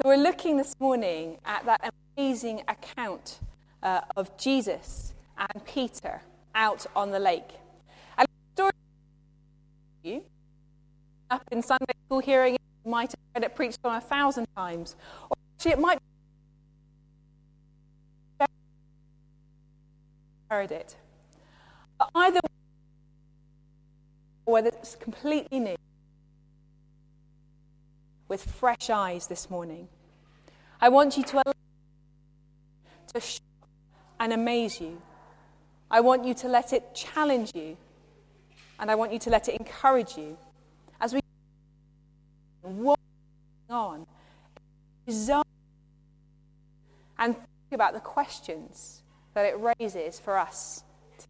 So we're looking this morning at that amazing account of Jesus and Peter out on the lake. And the story you up in Sunday school hearing it, you might have heard it preached on 1,000 times. Or actually it might be heard it. But either way, or whether it's completely new, with fresh eyes this morning. I want you to allow it to shock and amaze you. I want you to let it challenge you. And I want you to let it encourage you. As we walk on, and think about the questions that it raises for us.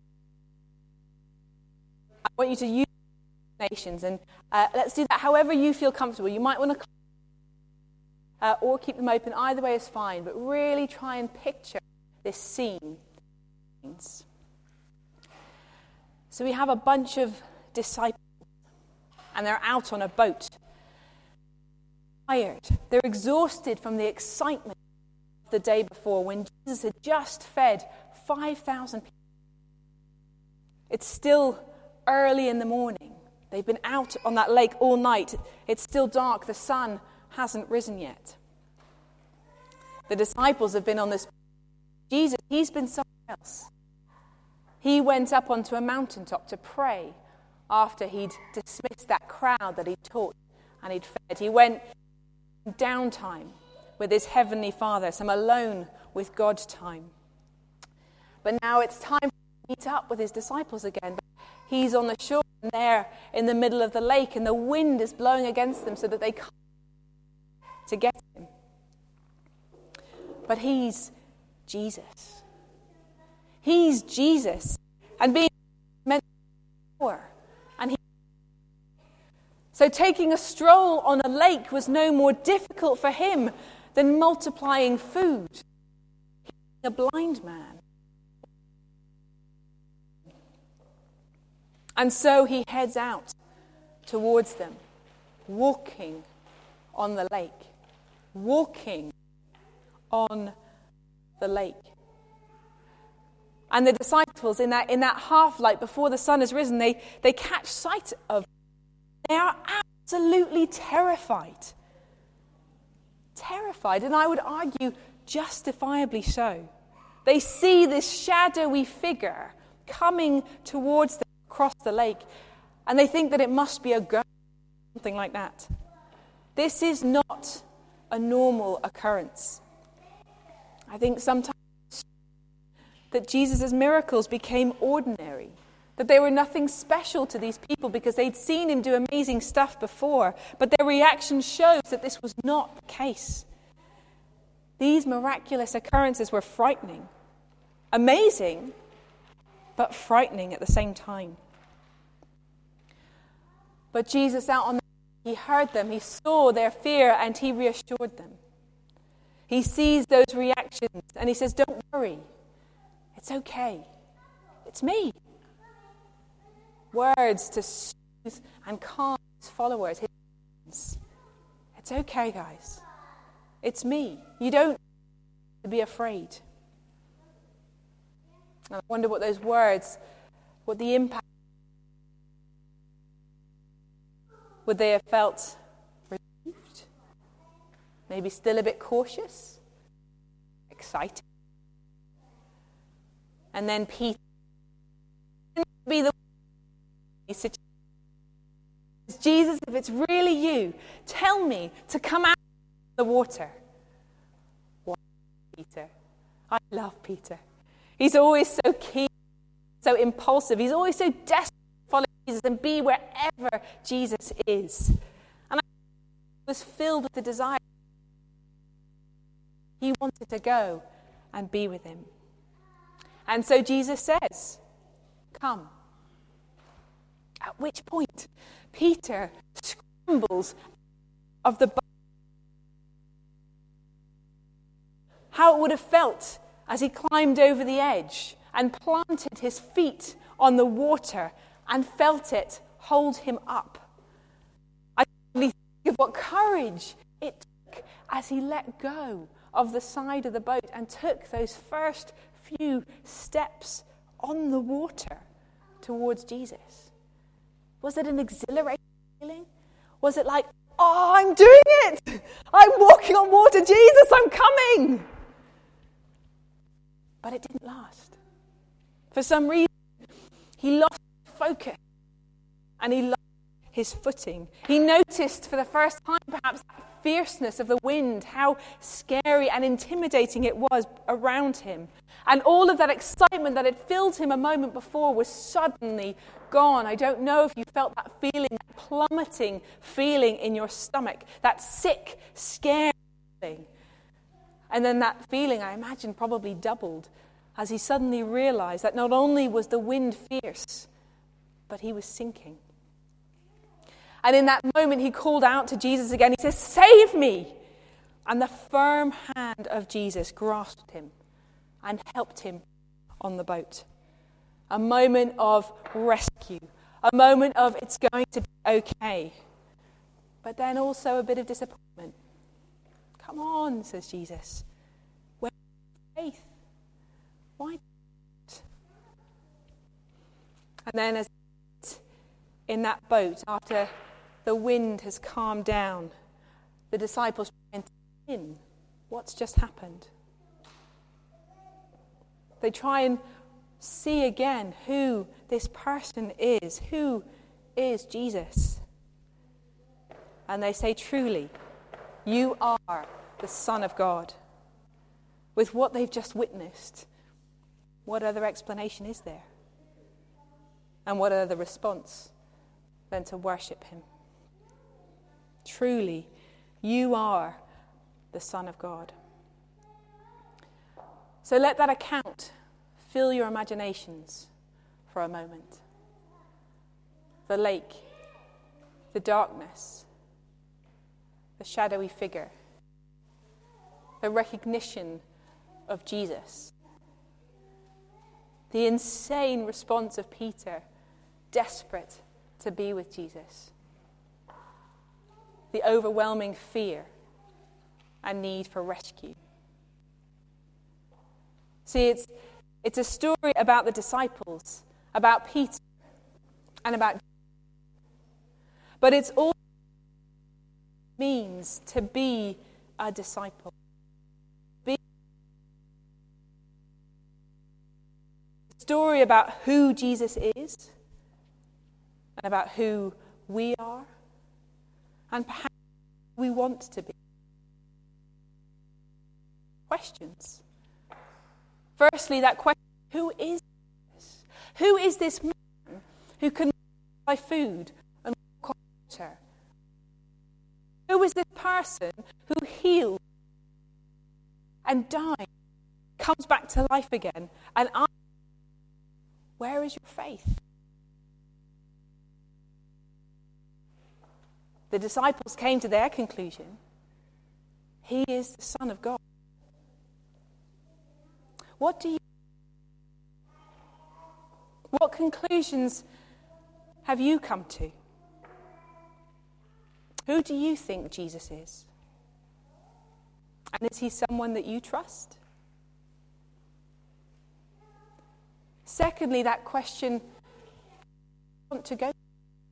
I want you to use nations, and let's do that however you feel comfortable. You might want to or keep them open. Either way is fine, but really try and picture this scene. So we have a bunch of disciples, and they're out on a boat. Tired. They're exhausted from the excitement of the day before when Jesus had just fed 5,000 people. It's still early in the morning. They've been out on that lake all night. It's still dark. The sun hasn't risen yet. The disciples have been on this. Jesus, he's been somewhere else. He went up onto a mountaintop to pray after he'd dismissed that crowd that he'd taught and he'd fed. He went downtime with his heavenly Father, some alone with God time. But now it's time to meet up with his disciples again. He's on the shore and they're in the middle of the lake and the wind is blowing against them so that they can't to get him. But he's Jesus. He's Jesus. And being meant power. And so taking a stroll on a lake was no more difficult for him than multiplying food. He's a blind man. And so he heads out towards them, walking on the lake. Walking on the lake. And the disciples, in that half light before the sun has risen, they catch sight of. They are absolutely terrified. Terrified, and I would argue justifiably so. They see this shadowy figure coming towards them across the lake, and they think that it must be a ghost, something like that. This is not a normal occurrence. I think sometimes that Jesus' miracles became ordinary, that they were nothing special to these people because they'd seen him do amazing stuff before, but their reaction shows that this was not the case. These miraculous occurrences were frightening, amazing, but frightening at the same time. But Jesus out on the he heard them, he saw their fear, and he reassured them. He sees those reactions, and he says, don't worry. It's okay. It's me. Words to soothe and calm his followers, his friends. It's okay, guys. It's me. You don't need to be afraid. And I wonder what those words, what the impact. Would they have felt relieved? Maybe still a bit cautious? Excited? And then Peter be the situation. Jesus, if it's really you, tell me to come out of the water. Why, Peter? I love Peter. He's always so keen, so impulsive. He's always so desperate to follow Jesus and be wherever Jesus is. And I was filled with the desire. He wanted to go and be with him. And so Jesus says, come. At which point, Peter scrambles of the boat. How it would have felt as he climbed over the edge and planted his feet on the water and felt it hold him up. I really think of what courage it took as as he let go of the side of the boat and took those first few steps on the water towards Jesus? Was it an exhilarating feeling? Was it like, oh, I'm doing it! I'm walking on water, Jesus, I'm coming! But it didn't last. For some reason, he lost focus and he lost his footing. He noticed for the first time perhaps that fierceness of the wind, how scary and intimidating it was around him. And all of that excitement that had filled him a moment before was suddenly gone. I don't know if you felt that feeling, that plummeting feeling in your stomach, that sick, scary feeling. And then that feeling, I imagine, probably doubled as he suddenly realized that not only was the wind fierce, but he was sinking. And in that moment, he called out to Jesus again. He says, "Save me!" And the firm hand of Jesus grasped him and helped him on the boat. A moment of rescue. A moment of it's going to be okay. But then also a bit of disappointment. "Come on," says Jesus. "Where's faith? Why not?" And then as in that boat, after the wind has calmed down, the disciples try and take in what's just happened. They try and see again who this person is. Who is Jesus? And they say, "Truly, you are the Son of God." With what they've just witnessed, what other explanation is there? And what other response than to worship him? Truly, you are the Son of God. So let that account fill your imaginations for a moment. The lake, the darkness, the shadowy figure, the recognition of Jesus, the insane response of Peter, desperate to be with Jesus, the overwhelming fear and need for rescue. See, it's a story about the disciples, about Peter, and about Jesus. But it's all it means to be a disciple. Be a story about who Jesus is and about who we are and perhaps we want to be. Questions. Firstly, that question, who is this? Who is this man who can buy food and walk on water? Who is this person who heals and dies, comes back to life again, and asks, where is your faith? The disciples came to their conclusion. He is the Son of God. What conclusions have you come to? Who do you think Jesus is? And is he someone that you trust? Secondly, that question, want to go?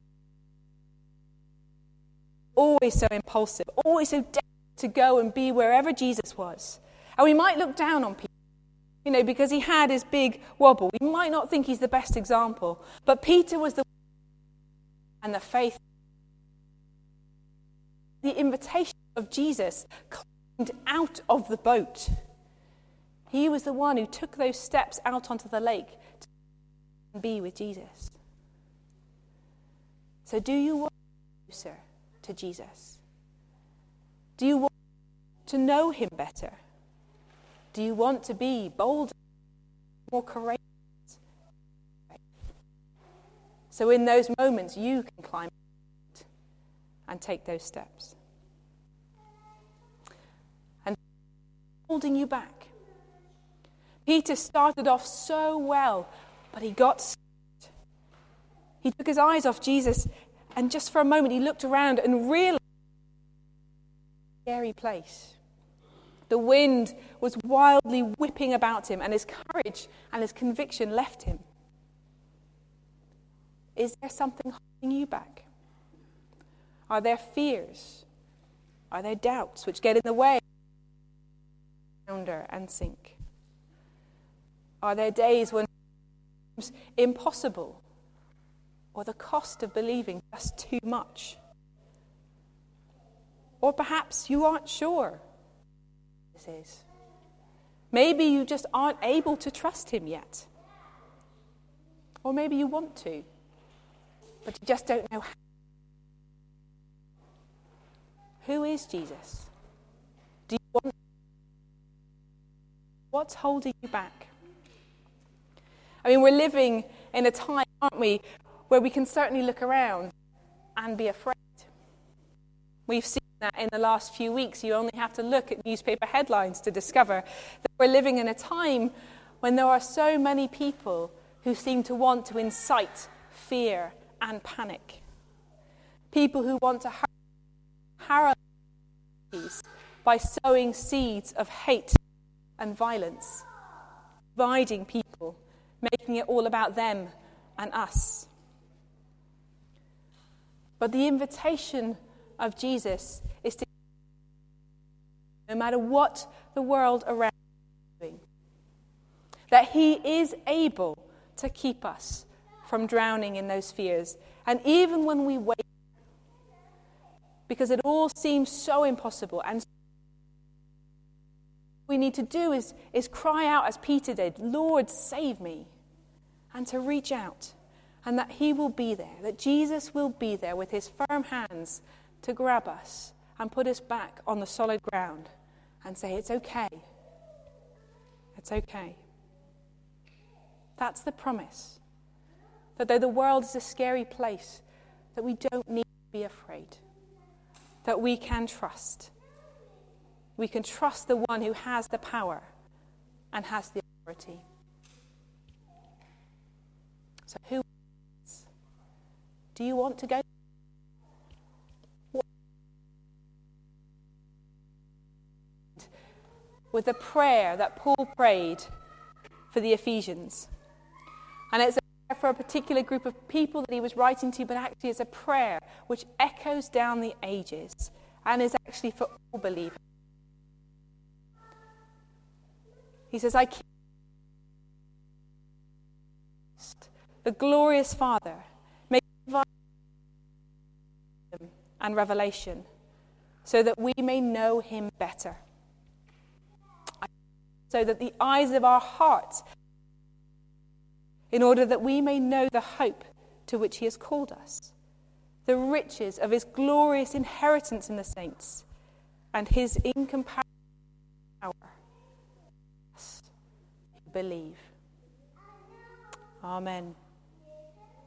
Always so impulsive, always so desperate to go and be wherever Jesus was. And we might look down on Peter, because he had his big wobble. We might not think he's the best example, but Peter was the and the faith. The invitation of Jesus climbed out of the boat. He was the one who took those steps out onto the lake to be with Jesus. So do you want closer to Jesus? Do you want to know him better? Do you want to be bolder, more courageous? So in those moments, you can climb out and take those steps. And holding you back. Peter started off so well, but he got scared. He took his eyes off Jesus, and just for a moment he looked around and realized a scary place. The wind was wildly whipping about him, and his courage and his conviction left him. Is there something holding you back? Are there fears? Are there doubts which get in the way? Flounder and sink. Are there days when it seems impossible, or the cost of believing just too much? Or perhaps you aren't sure this is. Maybe you just aren't able to trust him yet. Or maybe you want to, but you just don't know how. Who is Jesus? Do you want? What's holding you back? I mean, we're living in a time, aren't we, where we can certainly look around and be afraid. We've seen that in the last few weeks. You only have to look at newspaper headlines to discover that we're living in a time when there are so many people who seem to want to incite fear and panic. People who want to paralyze by sowing seeds of hate and violence, dividing people, making it all about them and us. But the invitation of Jesus is to, no matter what the world around us is doing, that he is able to keep us from drowning in those fears. And even when we wait, because it all seems so impossible, and what we need to do is cry out as Peter did, Lord, save me, and to reach out, and that he will be there, that Jesus will be there with his firm hands to grab us and put us back on the solid ground and say, it's okay. It's okay. That's the promise. That though the world is a scary place, that we don't need to be afraid. That we can trust. We can trust the one who has the power and has the authority. So who is? Do you want to go? With the prayer that Paul prayed for the Ephesians. And it's a prayer for a particular group of people that he was writing to, but actually it's a prayer which echoes down the ages and is actually for all believers. He says, I keep the glorious Father, may provide wisdom and revelation so that we may know him better. So that the eyes of our hearts, in order that we may know the hope to which he has called us, the riches of his glorious inheritance in the saints, and his incomparable power. Believe. Amen.